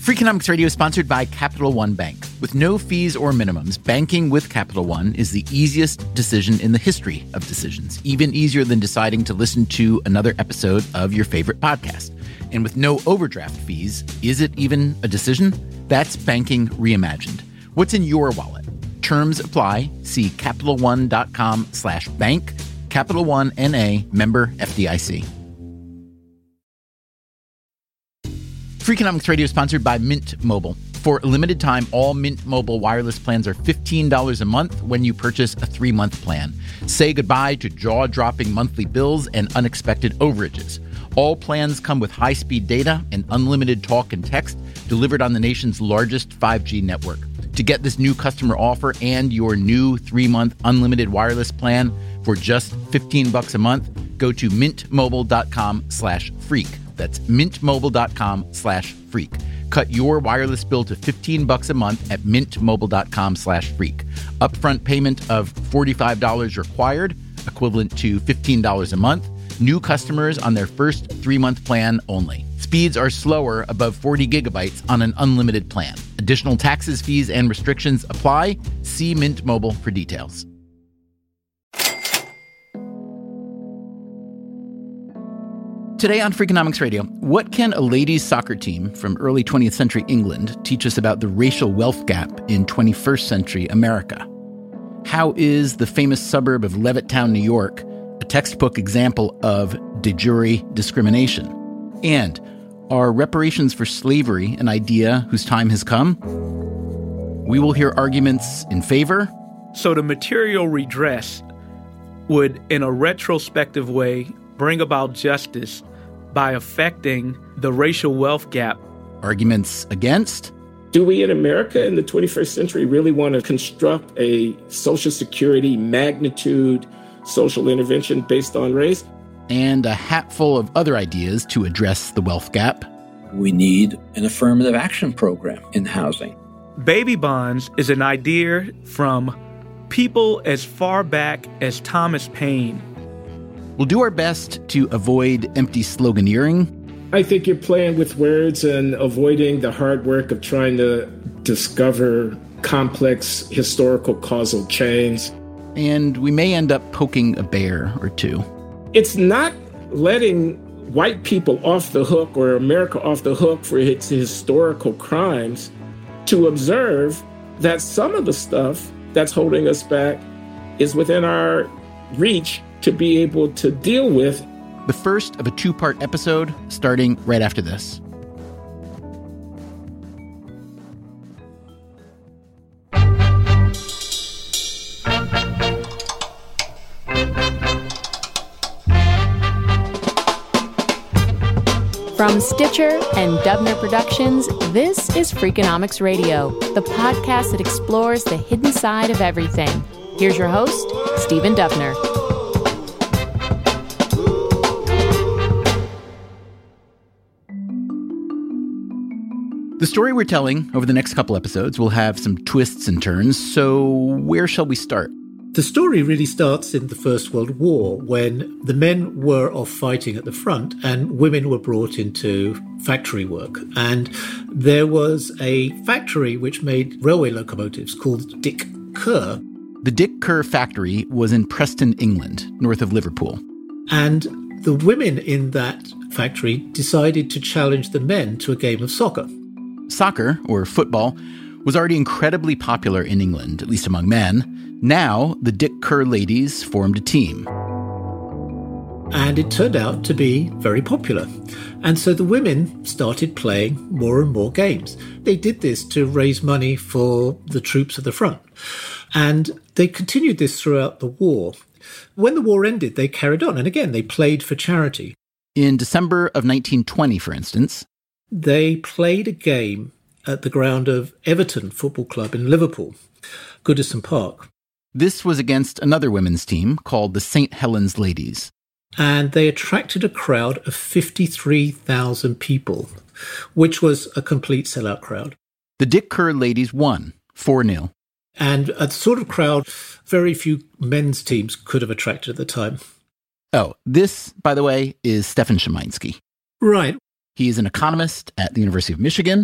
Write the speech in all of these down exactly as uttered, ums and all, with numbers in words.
Freakonomics Radio is sponsored by Capital One Bank. With no fees or minimums, banking with Capital One is the easiest decision in the history of decisions, even easier than deciding to listen to another episode of your favorite podcast. And with no overdraft fees, is it even a decision? That's banking reimagined. What's in your wallet? Terms apply. See CapitalOne.com slash bank. Capital One N A, member F D I C. Freakonomics Radio is sponsored by Mint Mobile. For a limited time, all Mint Mobile wireless plans are fifteen dollars a month when you purchase a three-month plan. Say goodbye to jaw-dropping monthly bills and unexpected overages. All plans come with high-speed data and unlimited talk and text delivered on the nation's largest five G network. To get this new customer offer and your new three-month unlimited wireless plan for just fifteen bucks a month, go to mintmobile.com slash freak. That's mintmobile.com slash freak. Cut your wireless bill to fifteen bucks a month at mintmobile.com slash freak. Upfront payment of forty-five dollars required, equivalent to fifteen dollars a month. New customers on their first three-month plan only. Speeds are slower above forty gigabytes on an unlimited plan. Additional taxes, fees, and restrictions apply. See Mint Mobile for details. Today on Freakonomics Radio, what can a ladies' soccer team from early twentieth century England teach us about the racial wealth gap in twenty-first century America? How is the famous suburb of Levittown, New York, a textbook example of de jure discrimination? And are reparations for slavery an idea whose time has come? We will hear arguments in favor. So the material redress would, in a retrospective way, bring about justice by affecting the racial wealth gap. Arguments against. Do we in America in the twenty-first century really want to construct a Social Security magnitude social intervention based on race? And a hatful of other ideas to address the wealth gap. We need an affirmative action program in housing. Baby bonds is an idea from people as far back as Thomas Paine. We'll do our best to avoid empty sloganeering. I think you're playing with words and avoiding the hard work of trying to discover complex historical causal chains. And we may end up poking a bear or two. It's not letting white people off the hook or America off the hook for its historical crimes to observe that some of the stuff that's holding us back is within our reach to be able to deal with. The first of a two-part episode starting right after this. From Stitcher and Dubner Productions, this is Freakonomics Radio, the podcast that explores the hidden side of everything. Here's your host, Stephen Dubner. The story we're telling over the next couple episodes will have some twists and turns, so where shall we start? The story really starts in the First World War, when the men were off fighting at the front and women were brought into factory work. And there was a factory which made railway locomotives called Dick Kerr. The Dick Kerr factory was in Preston, England, north of Liverpool. And the women in that factory decided to challenge the men to a game of soccer. Soccer, or football, was already incredibly popular in England, at least among men. Now, the Dick Kerr ladies formed a team. And it turned out to be very popular. And so the women started playing more and more games. They did this to raise money for the troops at the front. And they continued this throughout the war. When the war ended, they carried on. And again, they played for charity. In December of nineteen twenty, for instance, they played a game at the ground of Everton Football Club in Liverpool, Goodison Park. This was against another women's team called the Saint Helens Ladies. And they attracted a crowd of fifty-three thousand people, which was a complete sellout crowd. The Dick Kerr ladies won four nil. And a sort of crowd very few men's teams could have attracted at the time. Oh, this, by the way, is Stefan Szymański. Right. He is an economist at the University of Michigan.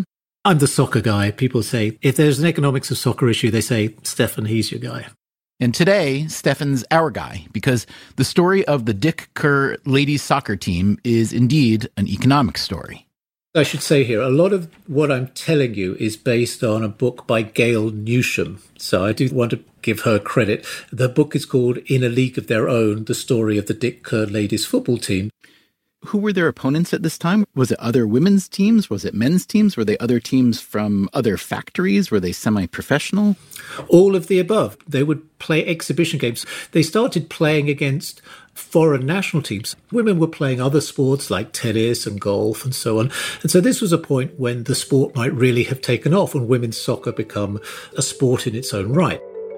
I'm the soccer guy. People say, if there's an economics of soccer issue, they say, Stefan, he's your guy. And today, Stefan's our guy, because the story of the Dick Kerr ladies soccer team is indeed an economic story. I should say here, a lot of what I'm telling you is based on a book by Gail Newsham. So I do want to give her credit. The book is called In a League of Their Own, the story of the Dick Kerr ladies football team. Who were their opponents at this time? Was it other women's teams? Was it men's teams? Were they other teams from other factories? Were they semi-professional? All of the above. They would play exhibition games. They started playing against foreign national teams. Women were playing other sports like tennis and golf and so on. And so this was a point when the sport might really have taken off and women's soccer become a sport in its own right.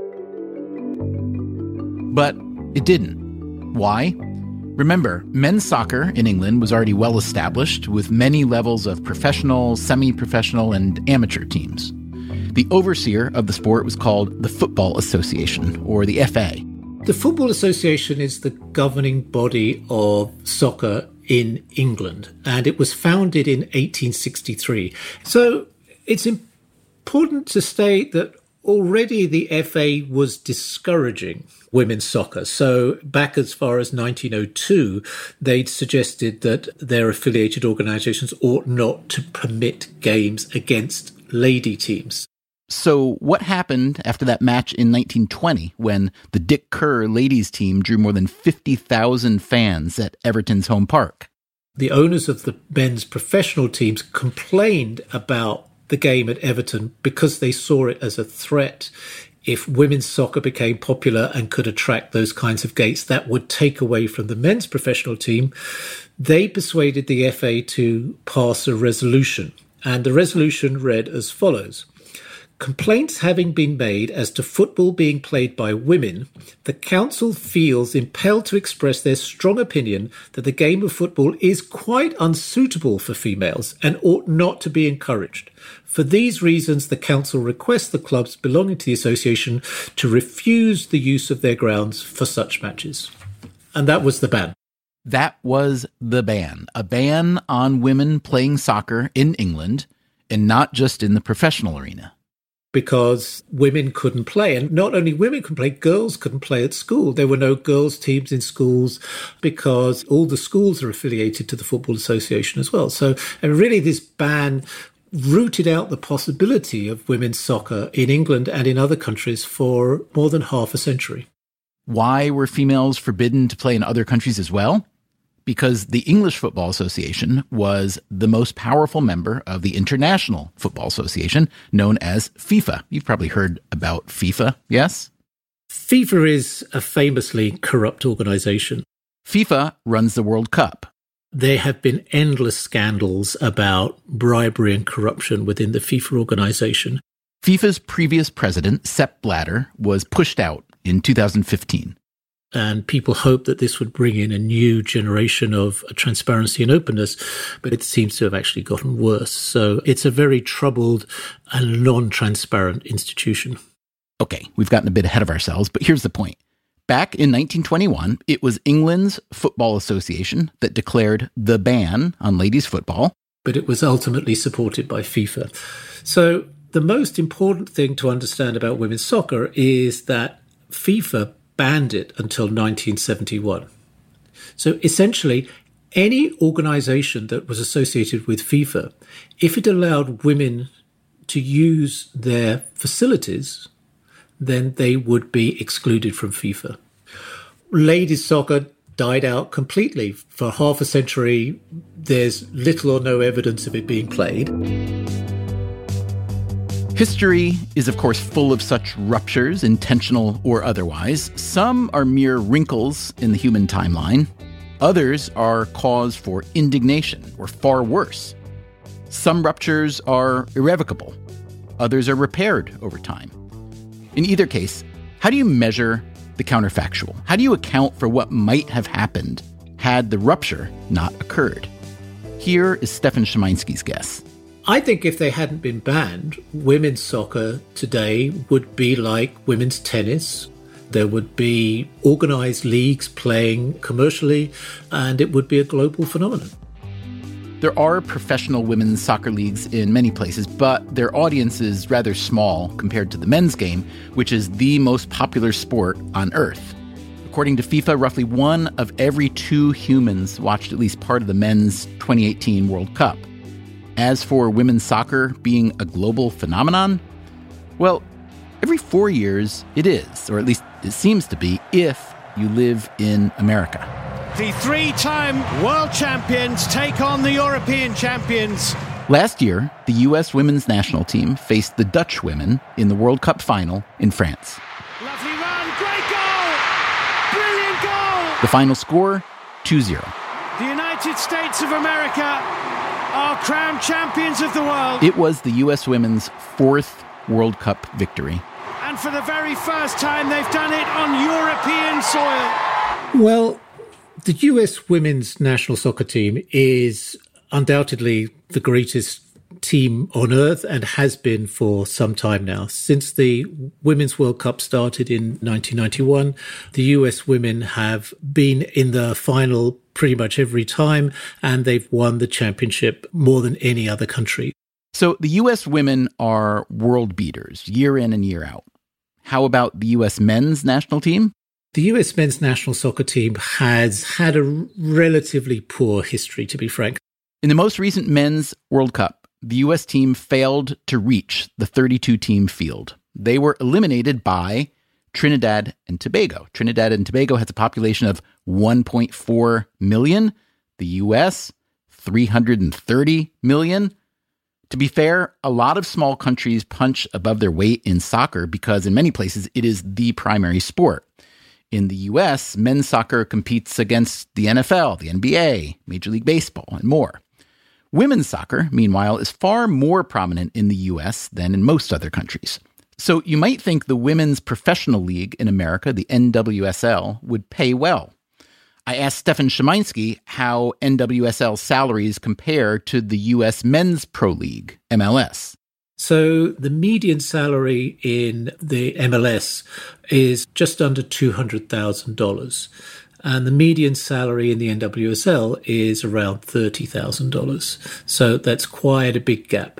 But it didn't. Why? Remember, men's soccer in England was already well established with many levels of professional, semi-professional, and amateur teams. The overseer of the sport was called the Football Association, or the F A. The Football Association is the governing body of soccer in England, and it was founded in eighteen sixty-three. So it's important to state that already the F A was discouraging women's soccer. So back as far as nineteen oh two, they'd suggested that their affiliated organisations ought not to permit games against lady teams. So what happened after that match in nineteen twenty when the Dick Kerr ladies team drew more than fifty thousand fans at Everton's home park? The owners of the men's professional teams complained about the game at Everton because they saw it as a threat. If women's soccer became popular and could attract those kinds of gates, that would take away from the men's professional team. They persuaded the F A to pass a resolution, and the resolution read as follows. Complaints having been made as to football being played by women, the council feels impelled to express their strong opinion that the game of football is quite unsuitable for females and ought not to be encouraged. For these reasons, the council requests the clubs belonging to the association to refuse the use of their grounds for such matches. And that was the ban. That was the ban. A ban on women playing soccer in England, and not just in the professional arena. Because women couldn't play. And not only women couldn't play, girls couldn't play at school. There were no girls' teams in schools because all the schools are affiliated to the Football Association as well. So and really this ban rooted out the possibility of women's soccer in England and in other countries for more than half a century. Why were females forbidden to play in other countries as well? Because the English Football Association was the most powerful member of the International Football Association, known as FIFA. You've probably heard about FIFA, yes? FIFA is a famously corrupt organization. FIFA runs the World Cup. There have been endless scandals about bribery and corruption within the FIFA organization. FIFA's previous president, Sepp Blatter, was pushed out in two thousand fifteen. And people hoped that this would bring in a new generation of transparency and openness, but it seems to have actually gotten worse. So it's a very troubled and non-transparent institution. Okay, we've gotten a bit ahead of ourselves, but here's the point. Back in nineteen twenty-one, it was England's Football Association that declared the ban on ladies' football. But it was ultimately supported by FIFA. So the most important thing to understand about women's soccer is that FIFA banned it until nineteen seventy-one. So essentially, any organization that was associated with FIFA, if it allowed women to use their facilities, then they would be excluded from FIFA. Ladies soccer died out completely. For half a century, there's little or no evidence of it being played. History is, of course, full of such ruptures, intentional or otherwise. Some are mere wrinkles in the human timeline. Others are cause for indignation, or far worse. Some ruptures are irrevocable. Others are repaired over time. In either case, how do you measure the counterfactual? How do you account for what might have happened had the rupture not occurred? Here is Stefan Szymański's guess. I think if they hadn't been banned, women's soccer today would be like women's tennis. There would be organised leagues playing commercially, and it would be a global phenomenon. There are professional women's soccer leagues in many places, but their audience is rather small compared to the men's game, which is the most popular sport on Earth. According to FIFA, roughly one of every two humans watched at least part of the men's twenty eighteen World Cup. As for women's soccer being a global phenomenon, well, every four years it is, or at least it seems to be, if you live in America. The three-time world champions take on the European champions. Last year, the U S women's national team faced the Dutch women in the World Cup final in France. Lovely run, great goal! Brilliant goal! The final score, two zero. The United States of America are crowned champions of the world. It was the U S women's fourth World Cup victory. And for the very first time, they've done it on European soil. Well, the U S women's national soccer team is undoubtedly the greatest team on earth and has been for some time now. Since the Women's World Cup started in nineteen ninety-one, the U S women have been in the final pretty much every time, and they've won the championship more than any other country. So the U S women are world beaters year in and year out. How about the U S men's national team? The U S men's national soccer team has had a relatively poor history, to be frank. In the most recent men's World Cup, the U S team failed to reach the thirty-two team field. They were eliminated by Trinidad and Tobago. Trinidad and Tobago has a population of one point four million. The U S, three hundred thirty million. To be fair, a lot of small countries punch above their weight in soccer because in many places it is the primary sport. In the U S, men's soccer competes against the N F L, the N B A, Major League Baseball, and more. Women's soccer, meanwhile, is far more prominent in the U S than in most other countries. So you might think the Women's Professional League in America, the N W S L, would pay well. I asked Stefan Szymański how N W S L salaries compare to the U S Men's Pro League, M L S. So the median salary in the M L S is just under two hundred thousand dollars. And the median salary in the N W S L is around thirty thousand dollars. So that's quite a big gap.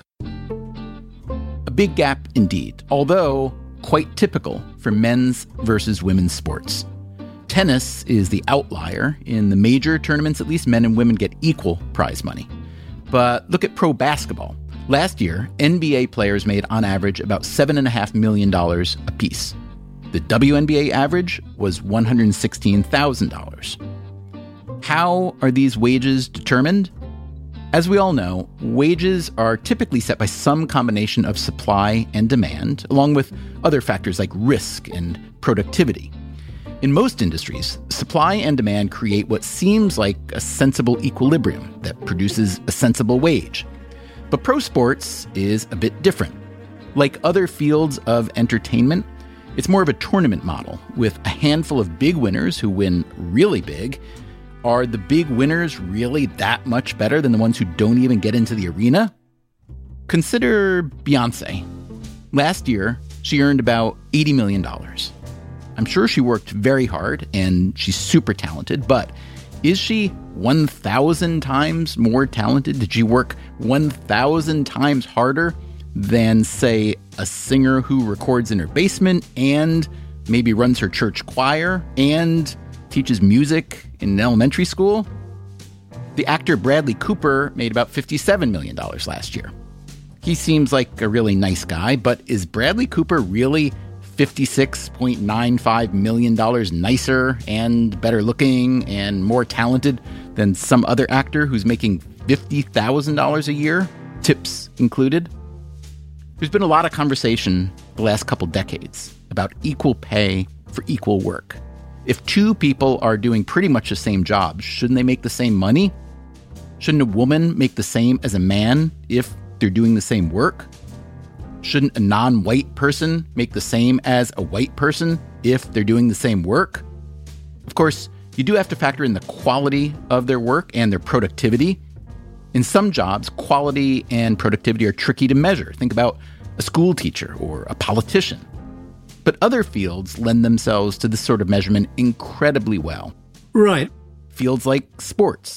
A big gap indeed, although quite typical for men's versus women's sports. Tennis is the outlier. In the major tournaments, at least, men and women get equal prize money. But look at pro basketball. Last year, N B A players made on average about seven point five million dollars apiece. The W N B A average was one hundred sixteen thousand dollars. How are these wages determined? As we all know, wages are typically set by some combination of supply and demand, along with other factors like risk and productivity. In most industries, supply and demand create what seems like a sensible equilibrium that produces a sensible wage. But pro sports is a bit different. Like other fields of entertainment, it's more of a tournament model, with a handful of big winners who win really big. Are the big winners really that much better than the ones who don't even get into the arena? Consider Beyoncé. Last year, she earned about eighty million dollars. I'm sure she worked very hard, and she's super talented, but is she one thousand times more talented? Did she work one thousand times harder than, say, a singer who records in her basement and maybe runs her church choir and teaches music in an elementary school? The actor Bradley Cooper made about fifty-seven million dollars last year. He seems like a really nice guy, but is Bradley Cooper really fifty-six point nine five million dollars nicer and better looking and more talented than some other actor who's making fifty thousand dollars a year, tips included? There's been a lot of conversation the last couple decades about equal pay for equal work. If two people are doing pretty much the same job, shouldn't they make the same money? Shouldn't a woman make the same as a man if they're doing the same work? Shouldn't a non-white person make the same as a white person if they're doing the same work? Of course, you do have to factor in the quality of their work and their productivity. In some jobs, quality and productivity are tricky to measure. Think about a school teacher or a politician. But other fields lend themselves to this sort of measurement incredibly well. Right. Fields like sports.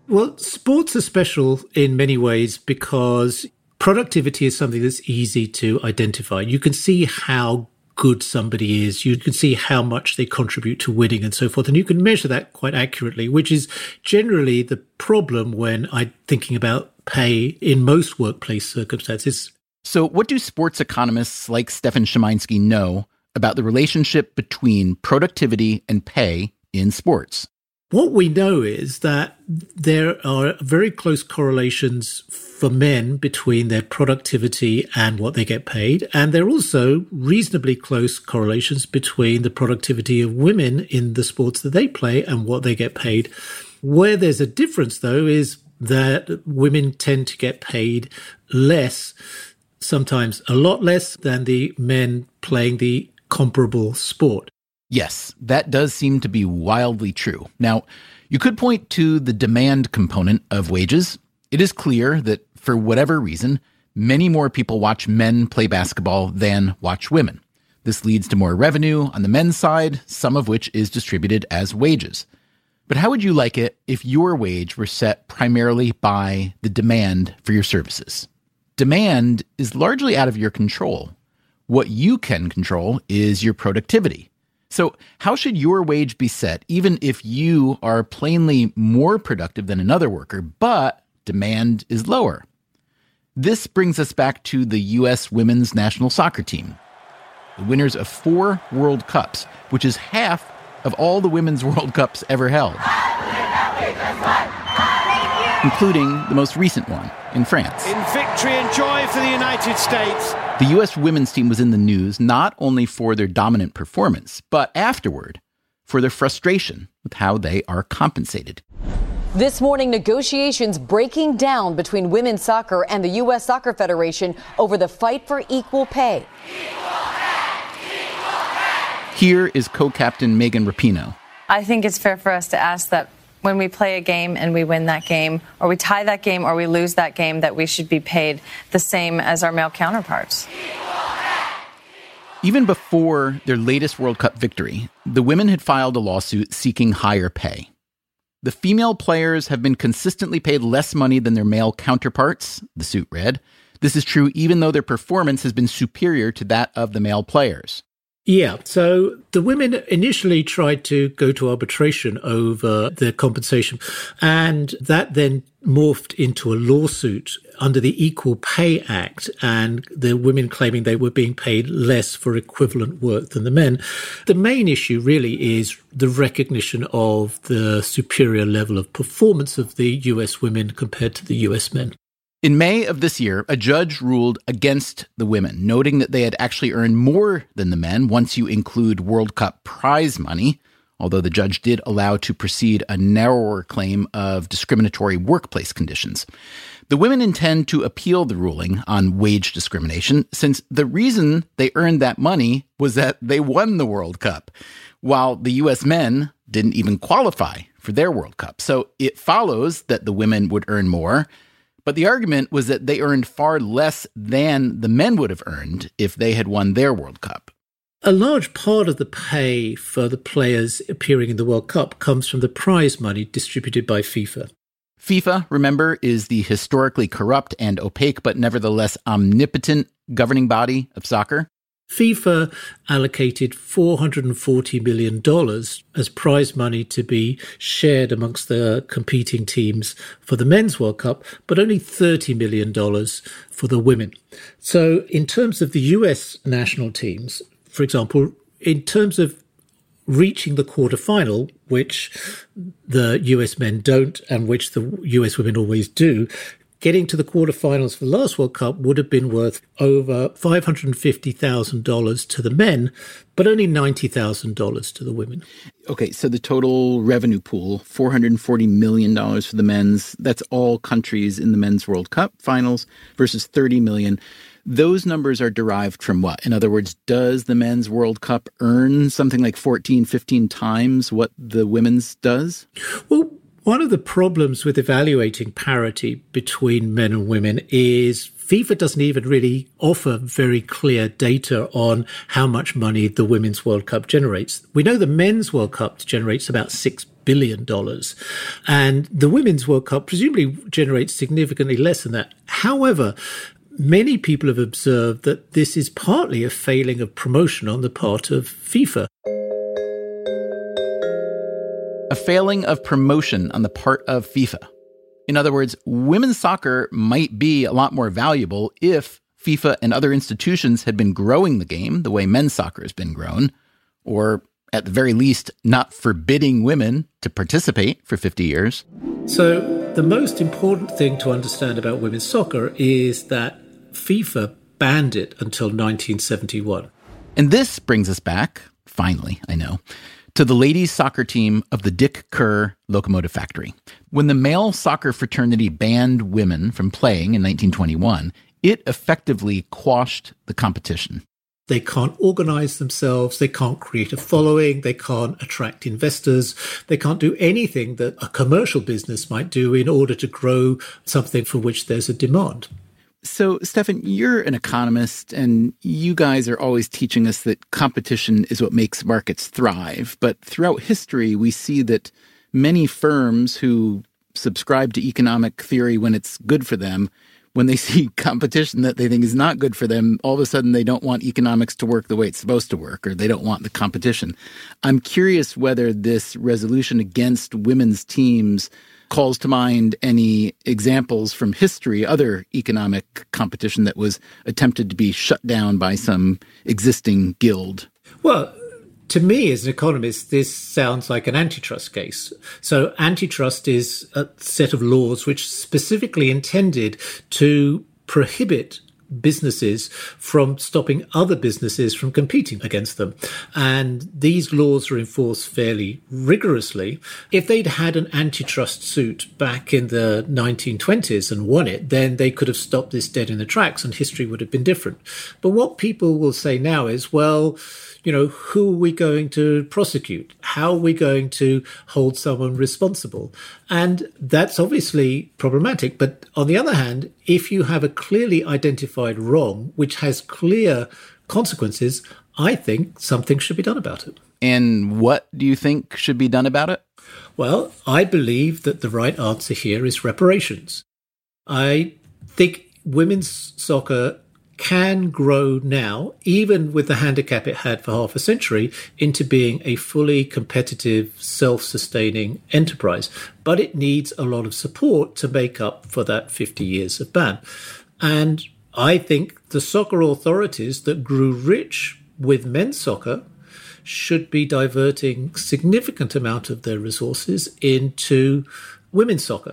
Well, sports are special in many ways because productivity is something that's easy to identify. You can see how good somebody is. You can see how much they contribute to winning and so forth. And you can measure that quite accurately, which is generally the problem when I'm thinking about pay in most workplace circumstances. So what do sports economists like Stefan Szymański know about the relationship between productivity and pay in sports? What we know is that there are very close correlations for men between their productivity and what they get paid. And there are also reasonably close correlations between the productivity of women in the sports that they play and what they get paid. Where there's a difference, though, is that women tend to get paid less, sometimes a lot less than the men playing the comparable sport. Yes, that does seem to be wildly true. Now, you could point to the demand component of wages. It is clear that for whatever reason, many more people watch men play basketball than watch women. This leads to more revenue on the men's side, some of which is distributed as wages. But how would you like it if your wage were set primarily by the demand for your services? Demand is largely out of your control. What you can control is your productivity. So how should your wage be set, even if you are plainly more productive than another worker, but demand is lower? This brings us back to the U S women's national soccer team, the winners of four World Cups, which is half of all the women's World Cups ever held, including the most recent one in France. In victory and joy for the United States. The U S women's team was in the news not only for their dominant performance, but afterward for their frustration with how they are compensated. This morning, negotiations breaking down between women's soccer and the U S Soccer Federation over the fight for equal pay. Here is co-captain Megan Rapinoe. I think it's fair for us to ask that when we play a game and we win that game, or we tie that game, or we lose that game, that we should be paid the same as our male counterparts. Even before their latest World Cup victory, the women had filed a lawsuit seeking higher pay. The female players have been consistently paid less money than their male counterparts, the suit read. This is true even though their performance has been superior to that of the male players. Yeah, so the women initially tried to go to arbitration over their compensation, and that then morphed into a lawsuit under the Equal Pay Act, and the women claiming they were being paid less for equivalent work than the men. The main issue really is the recognition of the superior level of performance of the U S women compared to the U S men. In May of this year, a judge ruled against the women, noting that they had actually earned more than the men once you include World Cup prize money, although the judge did allow to proceed a narrower claim of discriminatory workplace conditions. The women intend to appeal the ruling on wage discrimination, since the reason they earned that money was that they won the World Cup, while the U S men didn't even qualify for their World Cup. So it follows that the women would earn more. But the argument was that they earned far less than the men would have earned if they had won their World Cup. A large part of the pay for the players appearing in the World Cup comes from the prize money distributed by FIFA. FIFA, remember, is the historically corrupt and opaque, but nevertheless omnipotent governing body of soccer. FIFA allocated four hundred forty million dollars as prize money to be shared amongst the competing teams for the Men's World Cup, but only thirty million dollars for the women. So in terms of the U S national teams, for example, in terms of reaching the quarterfinal, which the U S men don't and which the U S women always do, getting to the quarterfinals for the last World Cup would have been worth over five hundred fifty thousand dollars to the men, but only ninety thousand dollars to the women. Okay, so the total revenue pool, four hundred forty million dollars for the men's. That's all countries in the Men's World Cup finals versus thirty million dollars. Those numbers are derived from what? In other words, does the Men's World Cup earn something like fourteen, fifteen times what the women's does? Well, one of the problems with evaluating parity between men and women is FIFA doesn't even really offer very clear data on how much money the Women's World Cup generates. We know the Men's World Cup generates about six billion dollars. And the Women's World Cup presumably generates significantly less than that. However, many people have observed that this is partly a failing of promotion on the part of FIFA. A failing of promotion on the part of FIFA. In other words, women's soccer might be a lot more valuable if FIFA and other institutions had been growing the game the way men's soccer has been grown, or at the very least, not forbidding women to participate for fifty years. So the most important thing to understand about women's soccer is that FIFA banned it until nineteen seventy-one. And this brings us back, finally, I know, to the ladies' soccer team of the Dick Kerr Locomotive Factory. When the male soccer fraternity banned women from playing in nineteen twenty-one, it effectively quashed the competition. They can't organize themselves. They can't create a following. They can't attract investors. They can't do anything that a commercial business might do in order to grow something for which there's a demand. So, Stefan, you're an economist, and you guys are always teaching us that competition is what makes markets thrive. But throughout history, we see that many firms who subscribe to economic theory when it's good for them, when they see competition that they think is not good for them, all of a sudden they don't want economics to work the way it's supposed to work, or they don't want the competition. I'm curious whether this resolution against women's teams calls to mind any examples from history, other economic competition that was attempted to be shut down by some existing guild. Well, to me, as an economist, this sounds like an antitrust case. So antitrust is a set of laws which specifically intended to prohibit businesses from stopping other businesses from competing against them. And these laws are enforced fairly rigorously. If they'd had an antitrust suit back in the nineteen twenties and won it, then they could have stopped this dead in the tracks and history would have been different. But what people will say now is, well, you know, who are we going to prosecute? How are we going to hold someone responsible? And that's obviously problematic. But on the other hand, if you have a clearly identified wrong, which has clear consequences, I think something should be done about it. And what do you think should be done about it? Well, I believe that the right answer here is reparations. I think women's soccer can grow now, even with the handicap it had for half a century, into being a fully competitive, self-sustaining enterprise. But it needs a lot of support to make up for that fifty years of ban. And I think the soccer authorities that grew rich with men's soccer should be diverting significant amount of their resources into women's soccer.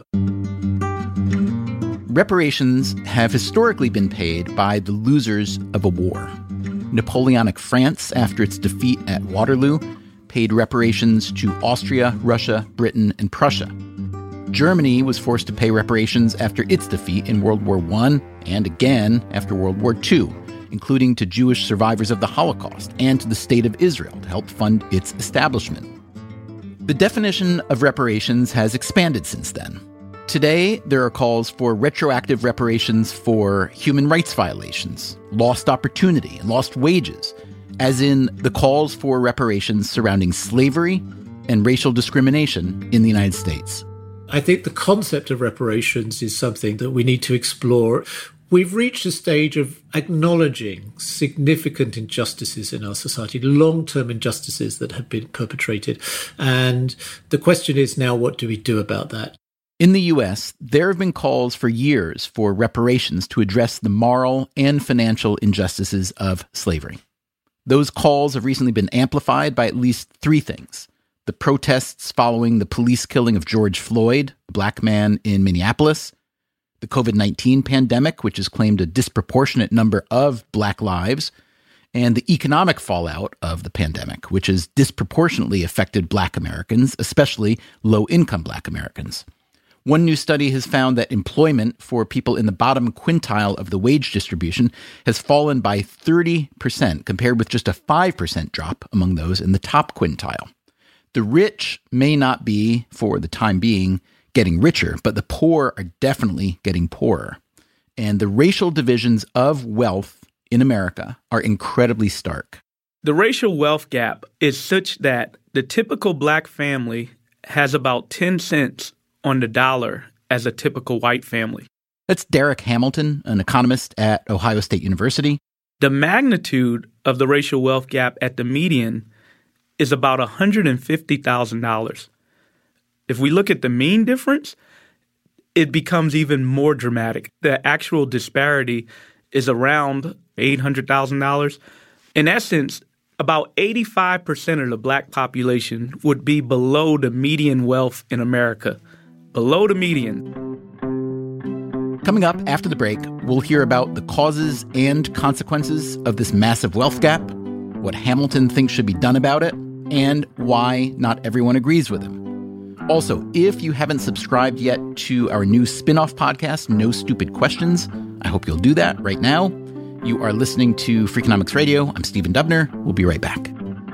Reparations have historically been paid by the losers of a war. Napoleonic France, after its defeat at Waterloo, paid reparations to Austria, Russia, Britain, and Prussia. Germany was forced to pay reparations after its defeat in World War One and again after World War Two, including to Jewish survivors of the Holocaust and to the State of Israel to help fund its establishment. The definition of reparations has expanded since then. Today, there are calls for retroactive reparations for human rights violations, lost opportunity, and lost wages, as in the calls for reparations surrounding slavery and racial discrimination in the United States. I think the concept of reparations is something that we need to explore. We've reached a stage of acknowledging significant injustices in our society, long-term injustices that have been perpetrated. And the question is now, what do we do about that? In the U S, there have been calls for years for reparations to address the moral and financial injustices of slavery. Those calls have recently been amplified by at least three things: the protests following the police killing of George Floyd, a black man in Minneapolis, the covid nineteen pandemic, which has claimed a disproportionate number of black lives, and the economic fallout of the pandemic, which has disproportionately affected black Americans, especially low-income black Americans. One new study has found that employment for people in the bottom quintile of the wage distribution has fallen by thirty percent, compared with just a five percent drop among those in the top quintile. The rich may not be, for the time being, getting richer, but the poor are definitely getting poorer. And the racial divisions of wealth in America are incredibly stark. The racial wealth gap is such that the typical black family has about ten cents on the dollar as a typical white family. That's Derek Hamilton, an economist at Ohio State University. The magnitude of the racial wealth gap at the median is about one hundred fifty thousand dollars. If we look at the mean difference, it becomes even more dramatic. The actual disparity is around eight hundred thousand dollars. In essence, about eighty-five percent of the black population would be below the median wealth in America. Below the median. Coming up after the break, we'll hear about the causes and consequences of this massive wealth gap, what Hamilton thinks should be done about it, and why not everyone agrees with him. Also, if you haven't subscribed yet to our new spin-off podcast, No Stupid Questions, I hope you'll do that right now. You are listening to Freakonomics Radio. I'm Stephen Dubner. We'll be right back.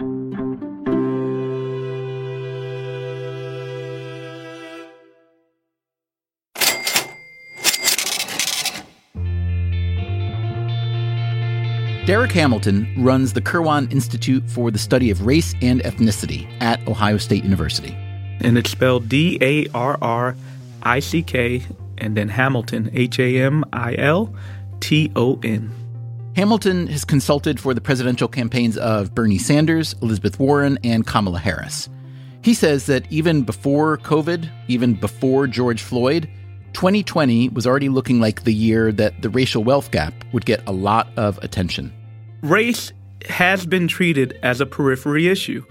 Derek Hamilton runs the Kirwan Institute for the Study of Race and Ethnicity at Ohio State University. And it's spelled D A R R I C K and then Hamilton, H A M I L T O N. Hamilton has consulted for the presidential campaigns of Bernie Sanders, Elizabeth Warren, and Kamala Harris. He says that even before COVID, even before George Floyd, twenty twenty was already looking like the year that the racial wealth gap would get a lot of attention. Race has been treated as a periphery issue.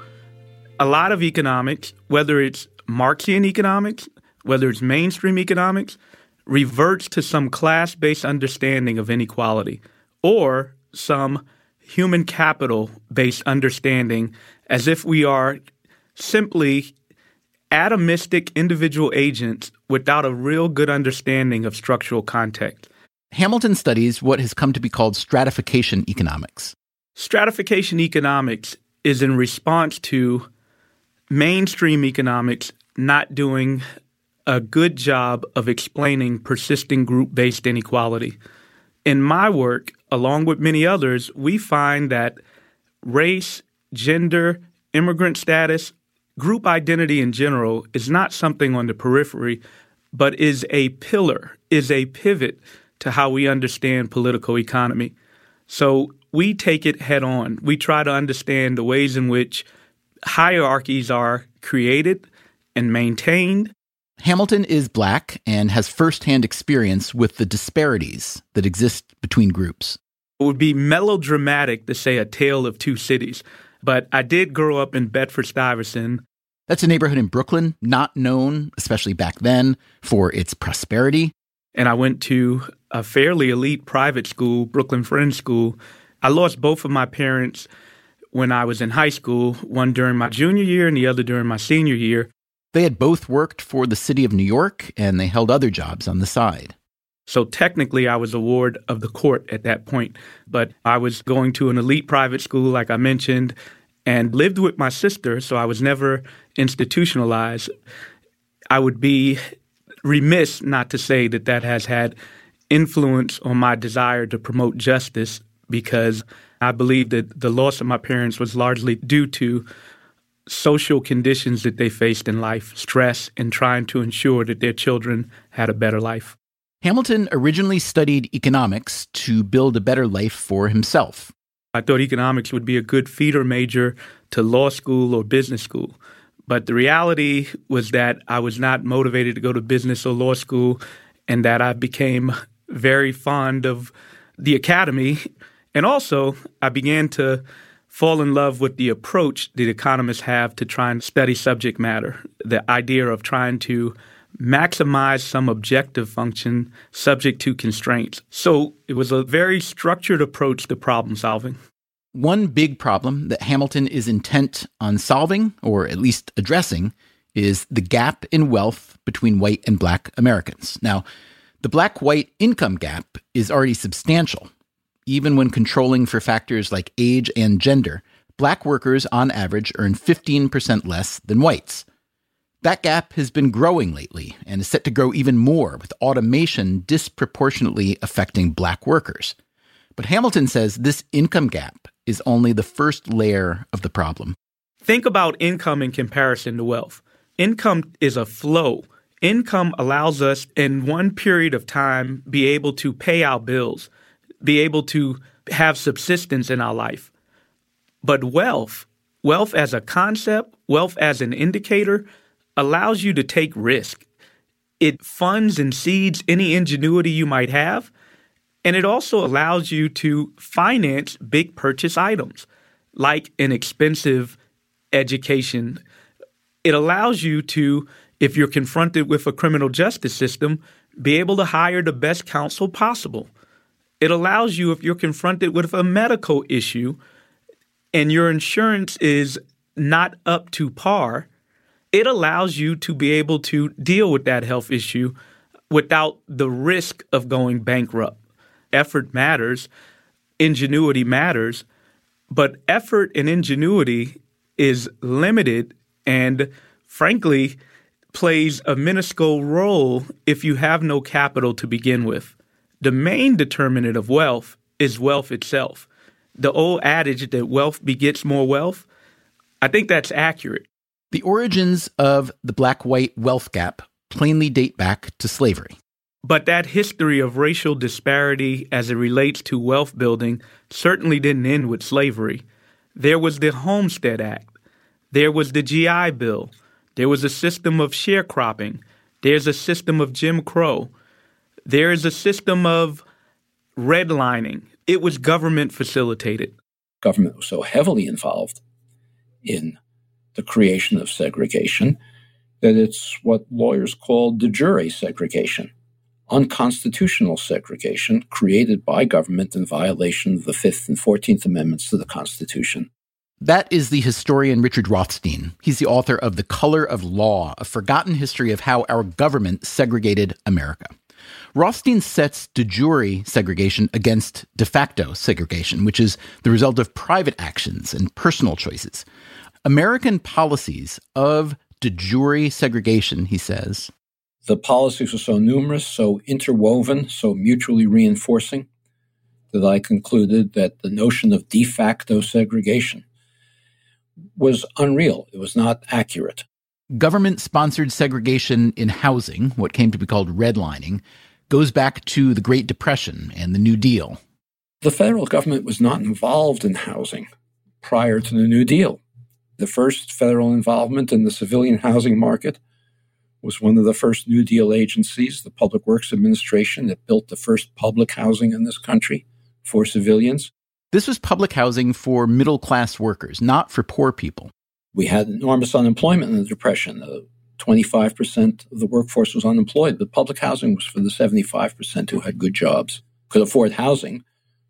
A lot of economics, whether it's Marxian economics, whether it's mainstream economics, reverts to some class-based understanding of inequality or some human capital-based understanding as if we are simply atomistic individual agents without a real good understanding of structural context. Hamilton studies what has come to be called stratification economics. Stratification economics is in response to mainstream economics not doing a good job of explaining persisting group-based inequality. In my work, along with many others, we find that race, gender, immigrant status, group identity in general is not something on the periphery, but is a pillar, is a pivot to how we understand political economy. So we take it head on. We try to understand the ways in which hierarchies are created and maintained. Hamilton is black and has firsthand experience with the disparities that exist between groups. It would be melodramatic to say a tale of two cities, but I did grow up in Bedford-Stuyvesant. That's a neighborhood in Brooklyn, not known, especially back then, for its prosperity. And I went to a fairly elite private school, Brooklyn Friends School. I lost both of my parents when I was in high school, one during my junior year and the other during my senior year. They had both worked for the city of New York, and they held other jobs on the side. So technically, I was a ward of the court at that point. But I was going to an elite private school, like I mentioned, and lived with my sister, so I was never institutionalized. I would be remiss not to say that that has had influence on my desire to promote justice, because I believe that the loss of my parents was largely due to social conditions that they faced in life, stress, and trying to ensure that their children had a better life. Hamilton originally studied economics to build a better life for himself. I thought economics would be a good feeder major to law school or business school. But the reality was that I was not motivated to go to business or law school, and that I became very fond of the academy. And also, I began to fall in love with the approach that economists have to try and study subject matter, the idea of trying to maximize some objective function subject to constraints. So it was a very structured approach to problem solving. One big problem that Hamilton is intent on solving, or at least addressing, is the gap in wealth between white and black Americans. Now, the black-white income gap is already substantial. Even when controlling for factors like age and gender, black workers on average earn fifteen percent less than whites. That gap has been growing lately and is set to grow even more, with automation disproportionately affecting black workers. But Hamilton says this income gap is only the first layer of the problem. Think about income in comparison to wealth. income is a flow. Income allows us in one period of time be able to pay our bills, be able to have subsistence in our life. But wealth, wealth as a concept, wealth as an indicator, allows you to take risk. It funds and seeds any ingenuity you might have, and it also allows you to finance big purchase items like an expensive education. It allows you to, if you're confronted with a criminal justice system, be able to hire the best counsel possible. It allows you, if you're confronted with a medical issue and your insurance is not up to par, it allows you to be able to deal with that health issue without the risk of going bankrupt. Effort matters, ingenuity matters, but effort and ingenuity is limited and, frankly, plays a minuscule role if you have no capital to begin with. The main determinant of wealth is wealth itself. The old adage that wealth begets more wealth, I think that's accurate. The origins of the black-white wealth gap plainly date back to slavery. But that history of racial disparity as it relates to wealth building certainly didn't end with slavery. There was the Homestead Act. There was the G I Bill. There was a system of sharecropping. There's a system of Jim Crow. There is a system of redlining. It was government facilitated. Government was so heavily involved in the creation of segregation that it's what lawyers call de jure segregation, unconstitutional segregation created by government in violation of the Fifth and Fourteenth Amendments to the Constitution. That is the historian Richard Rothstein. He's the author of The Color of Law, a forgotten history of how our government segregated America. Rothstein sets de jure segregation against de facto segregation, which is the result of private actions and personal choices. American policies of de jure segregation, he says, the policies are so numerous, so interwoven, so mutually reinforcing, that I concluded that the notion of de facto segregation was unreal. It was not accurate. Government-sponsored segregation in housing, what came to be called redlining, goes back to the Great Depression and the New Deal. The federal government was not involved in housing prior to the New Deal. The first federal involvement in the civilian housing market was one of the first New Deal agencies, the Public Works Administration, that built the first public housing in this country for civilians. This was public housing for middle-class workers, not for poor people. We had enormous unemployment in the Depression. Uh, twenty-five percent of the workforce was unemployed, but public housing was for the seventy-five percent who had good jobs, could afford housing,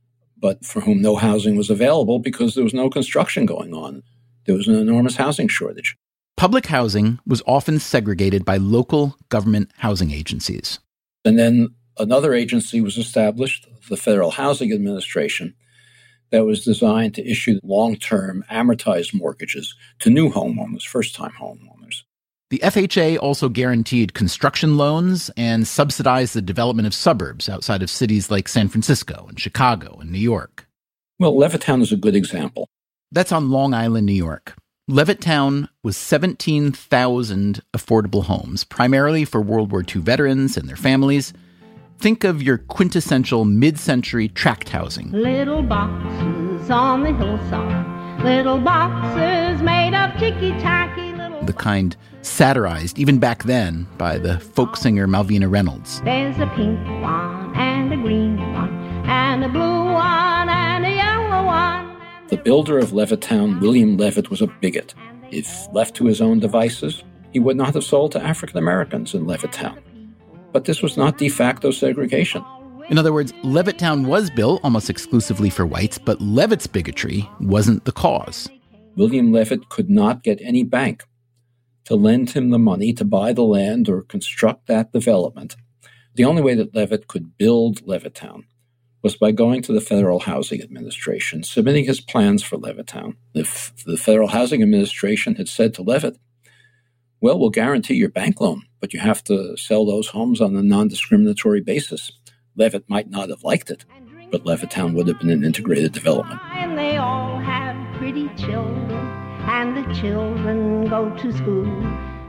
but for whom no housing was available because there was no construction going on. There was an enormous housing shortage. Public housing was often segregated by local government housing agencies. And then another agency was established, the Federal Housing Administration, that was designed to issue long-term amortized mortgages to new homeowners, first-time homeowners. The F H A also guaranteed construction loans and subsidized the development of suburbs outside of cities like San Francisco and Chicago and New York. Well, Levittown is a good example. That's on Long Island, New York. Levittown was seventeen thousand affordable homes, primarily for World War Two veterans and their families. Think of your quintessential mid-century tract housing. Little boxes on the hillside, little boxes made of ticky-tacky little... The kind satirized, even back then, by the folk singer Malvina Reynolds. There's a pink one and a green one and a blue one and a yellow one. The builder of Levittown, William Levitt, was a bigot. If left to his own devices, he would not have sold to African Americans in Levittown. But this was not de facto segregation. In other words, Levittown was built almost exclusively for whites, but Levitt's bigotry wasn't the cause. William Levitt could not get any bank to lend him the money to buy the land or construct that development. The only way that Levitt could build Levittown was by going to the Federal Housing Administration, submitting his plans for Levittown. If the Federal Housing Administration had said to Levitt, well, we'll guarantee your bank loan, but you have to sell those homes on a non-discriminatory basis, Levitt might not have liked it, but Levittown would have been an integrated development. And they all have pretty children, and the children go to school.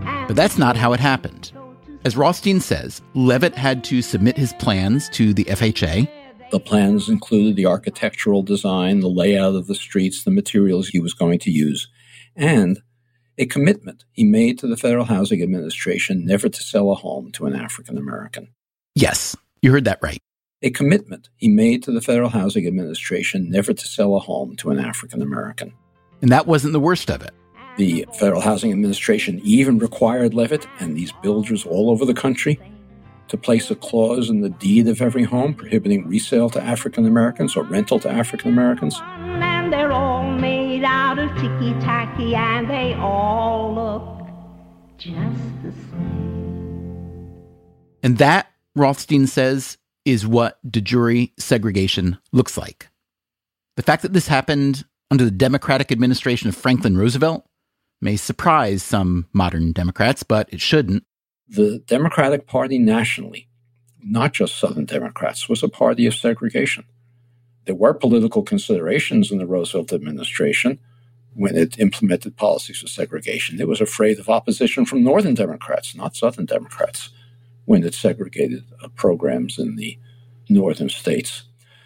But that's not how it happened. As Rothstein says, Levitt had to submit his plans to the F H A. The plans included the architectural design, the layout of the streets, the materials he was going to use, and a commitment he made to the Federal Housing Administration never to sell a home to an African American. Yes, you heard that right. A commitment he made to the Federal Housing Administration never to sell a home to an African American. And that wasn't the worst of it. The Federal Housing Administration even required Levitt and these builders all over the country to place a clause in the deed of every home prohibiting resale to African Americans or rental to African Americans. And they're all made out of ticky-tacky, and they all look just the same. And that, Rothstein says, is what de jure segregation looks like. The fact that this happened under the Democratic administration of Franklin Roosevelt may surprise some modern Democrats, but it shouldn't. The Democratic Party nationally, not just Southern Democrats, was a party of segregation. There were political considerations in the Roosevelt administration when it implemented policies of segregation. It was afraid of opposition from Northern Democrats, not Southern Democrats, when it segregated uh, programs in the northern states.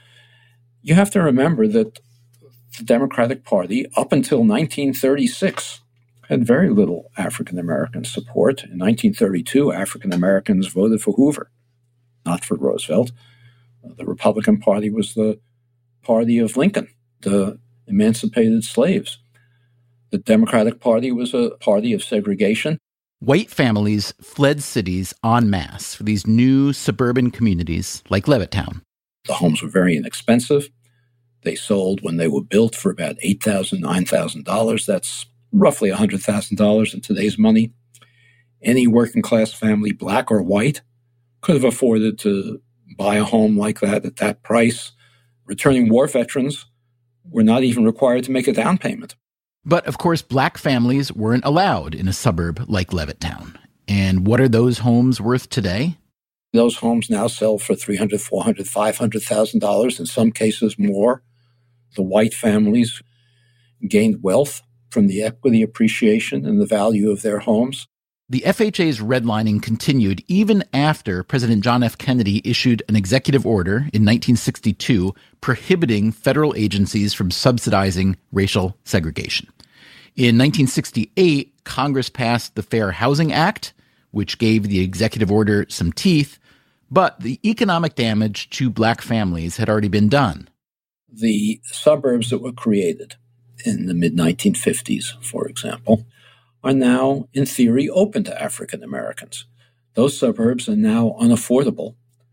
You have to remember that the Democratic Party, up until nineteen thirty-six, had very little African American support. In nineteen thirty-two, African Americans voted for Hoover, not for Roosevelt. The Republican Party was the party of Lincoln, the emancipated slaves. The Democratic Party was a party of segregation. White families fled cities en masse for these new suburban communities like Levittown. The homes were very inexpensive. They sold when they were built for about eight thousand dollars, nine thousand dollars. That's roughly one hundred thousand dollars in today's money. Any working-class family, black or white, could have afforded to buy a home like that at that price. Returning war veterans were not even required to make a down payment. But, of course, black families weren't allowed in a suburb like Levittown. And what are those homes worth today? Those homes now sell for three hundred thousand dollars, four hundred thousand dollars, five hundred thousand dollars, in some cases more. The white families gained wealth from the equity appreciation and the value of their homes. The F H A's redlining continued even after President John F. Kennedy issued an executive order in nineteen sixty-two prohibiting federal agencies from subsidizing racial segregation. In nineteen sixty-eight, Congress passed the Fair Housing Act, which gave the executive order some teeth, but the economic damage to black families had already been done. The suburbs that were created in the mid nineteen fifties, for example, are now, in theory, open to African Americans. Those suburbs are now unaffordable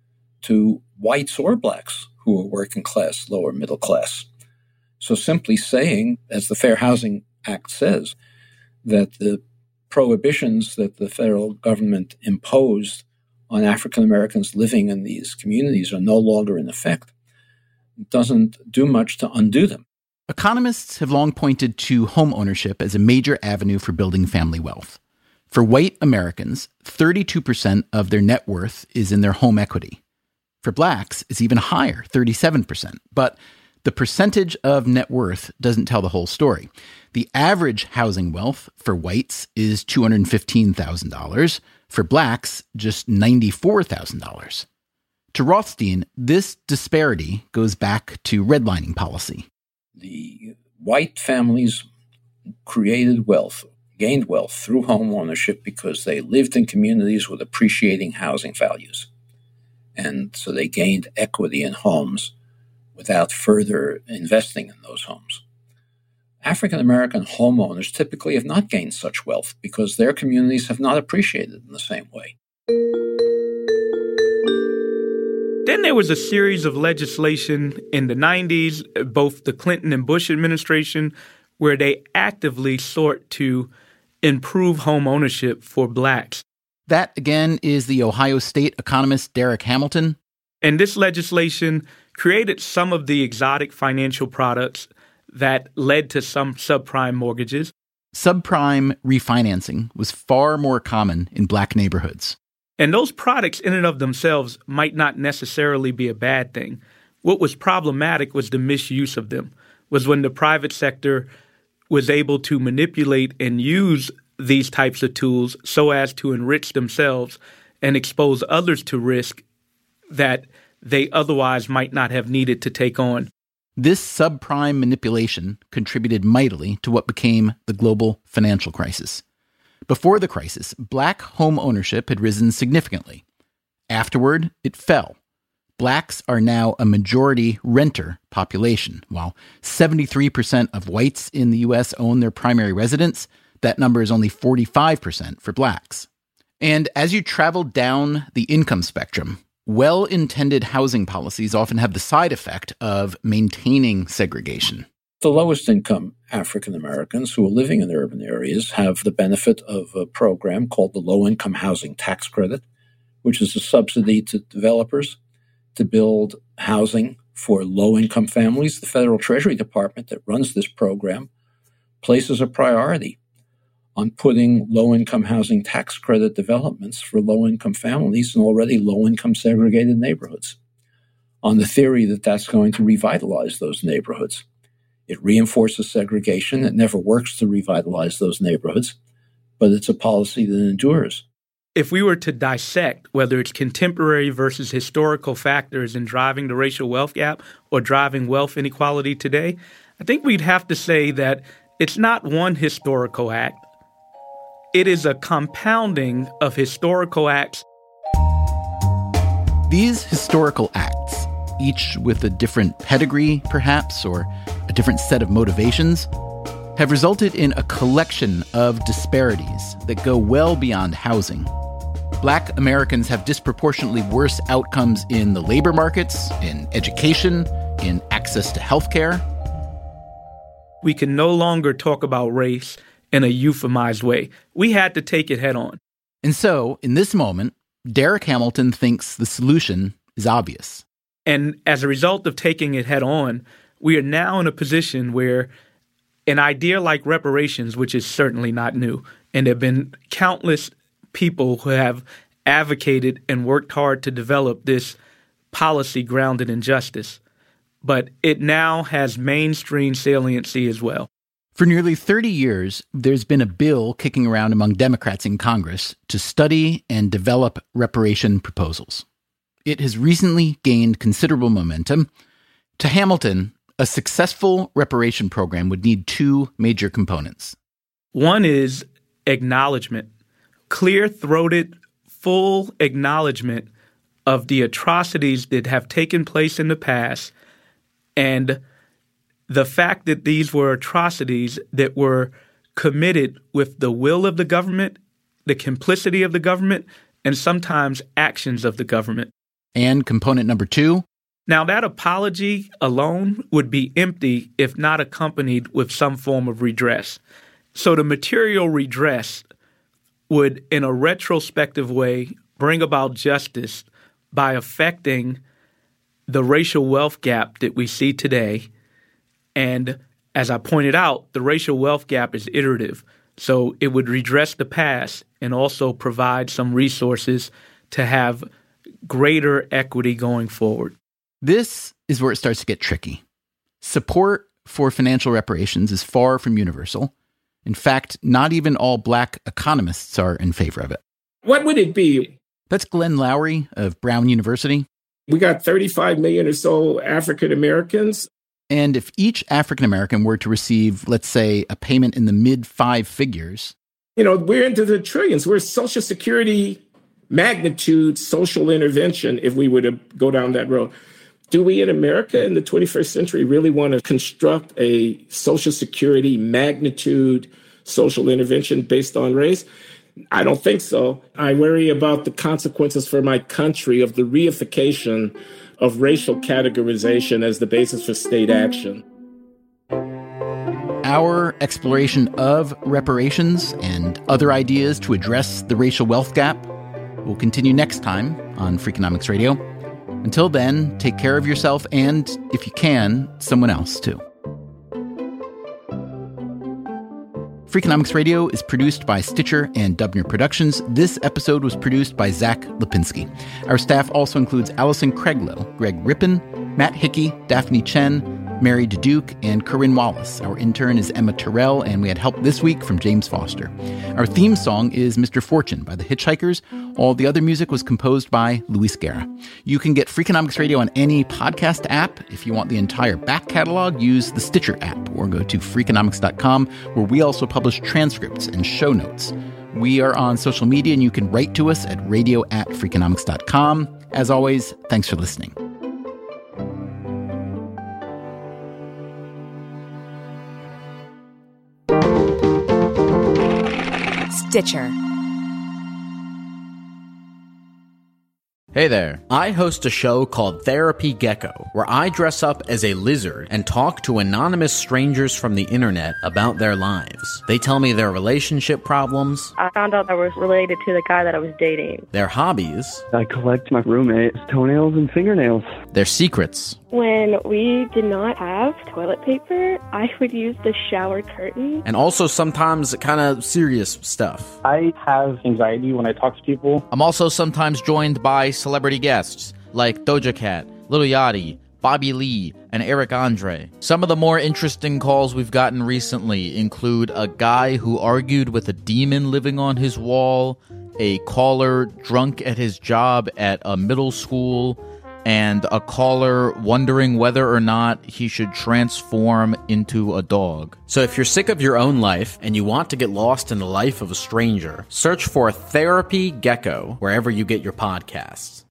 to whites or blacks who are working class, lower middle class. So simply saying, as the Fair Housing Act says, that the prohibitions that the federal government imposed on African Americans living in these communities are no longer in effect doesn't do much to undo them. Economists have long pointed to home ownership as a major avenue for building family wealth. For white Americans, thirty-two percent of their net worth is in their home equity. For blacks, it's even higher, thirty-seven percent. But the percentage of net worth doesn't tell the whole story. The average housing wealth for whites is two hundred fifteen thousand dollars. For blacks, just ninety-four thousand dollars. To Rothstein, this disparity goes back to redlining policy. The white families created wealth, gained wealth through home ownership because they lived in communities with appreciating housing values. And so they gained equity in homes without further investing in those homes. African American homeowners typically have not gained such wealth because their communities have not appreciated in the same way. Then there was a series of legislation in the nineties, both the Clinton and Bush administration, where they actively sought to improve home ownership for blacks. That, again, is the Ohio State economist Derek Hamilton. And this legislation created some of the exotic financial products that led to some subprime mortgages. Subprime refinancing was far more common in black neighborhoods. And those products in and of themselves might not necessarily be a bad thing. What was problematic was the misuse of them, was when the private sector was able to manipulate and use these types of tools so as to enrich themselves and expose others to risk that they otherwise might not have needed to take on. This subprime manipulation contributed mightily to what became the global financial crisis. Before the crisis, black home ownership had risen significantly. Afterward, it fell. Blacks are now a majority renter population. While seventy-three percent of whites in the U S own their primary residence, that number is only forty-five percent for blacks. And as you travel down the income spectrum, well-intended housing policies often have the side effect of maintaining segregation. The lowest income African Americans who are living in urban areas have the benefit of a program called the Low Income Housing Tax Credit, which is a subsidy to developers to build housing for low-income families. The Federal Treasury Department that runs this program places a priority on putting low-income housing tax credit developments for low-income families in already low-income segregated neighborhoods, on the theory that that's going to revitalize those neighborhoods. It reinforces segregation. It never works to revitalize those neighborhoods, but it's a policy that endures. If we were to dissect whether it's contemporary versus historical factors in driving the racial wealth gap or driving wealth inequality today, I think we'd have to say that it's not one historical act. It is a compounding of historical acts. These historical acts, each with a different pedigree, perhaps, or a different set of motivations, have resulted in a collection of disparities that go well beyond housing. Black Americans have disproportionately worse outcomes in the labor markets, in education, in access to healthcare. We can no longer talk about race in a euphemized way. We had to take it head on. And so, in this moment, Derek Hamilton thinks the solution is obvious. And as a result of taking it head on, we are now in a position where an idea like reparations, which is certainly not new, and there have been countless people who have advocated and worked hard to develop this policy grounded in justice, but it now has mainstream saliency as well. For nearly thirty years, there's been a bill kicking around among Democrats in Congress to study and develop reparation proposals. It has recently gained considerable momentum. To Hamilton, a successful reparation program would need two major components. One is acknowledgement, clear-throated, full acknowledgement of the atrocities that have taken place in the past and the fact that these were atrocities that were committed with the will of the government, the complicity of the government, and sometimes actions of the government. And component number two? Now, that apology alone would be empty if not accompanied with some form of redress. So the material redress would, in a retrospective way, bring about justice by affecting the racial wealth gap that we see today. And as I pointed out, the racial wealth gap is iterative. So it would redress the past and also provide some resources to have greater equity going forward. This is where it starts to get tricky. Support for financial reparations is far from universal. In fact, not even all black economists are in favor of it. What would it be? That's Glenn Loury of Brown University. We got thirty-five million or so African Americans. And if each African American were to receive, let's say, a payment in the mid five figures. You know, we're into the trillions. We're Social Security magnitude social intervention if we were to go down that road. Do we in America in the twenty-first century really want to construct a Social Security magnitude social intervention based on race? I don't think so. I worry about the consequences for my country of the reification of racial categorization as the basis for state action. Our exploration of reparations and other ideas to address the racial wealth gap will continue next time on Freakonomics Radio. Until then, take care of yourself and, if you can, someone else too. Freakonomics Radio is produced by Stitcher and Dubner Productions. This episode was produced by Zach Lipinski. Our staff also includes Allison Craiglow, Greg Rippin, Matt Hickey, Daphne Chen, Mary DeDuke, and Corinne Wallace. Our intern is Emma Terrell, and we had help this week from James Foster. Our theme song is Mister Fortune by the Hitchhikers. All the other music was composed by Luis Guerra. You can get Freakonomics Radio on any podcast app. If you want the entire back catalog, use the Stitcher app or go to freakonomics dot com, where we also publish transcripts and show notes. We are on social media, and you can write to us at radio at freakonomics dot com. As always, thanks for listening. Stitcher. Hey there. I host a show called Therapy Gecko, where I dress up as a lizard and talk to anonymous strangers from the internet about their lives. They tell me their relationship problems. I found out I was related to the guy that I was dating. Their hobbies. I collect my roommate's toenails and fingernails. Their secrets. When we did not have toilet paper, I would use the shower curtain. And also sometimes kind of serious stuff. I have anxiety when I talk to people. I'm also sometimes joined by celebrity guests like Doja Cat, Lil Yachty, Bobby Lee, and Eric Andre. Some of the more interesting calls we've gotten recently include a guy who argued with a demon living on his wall, a caller drunk at his job at a middle school, and a caller wondering whether or not he should transform into a dog. So if you're sick of your own life and you want to get lost in the life of a stranger, search for Therapy Gecko wherever you get your podcasts.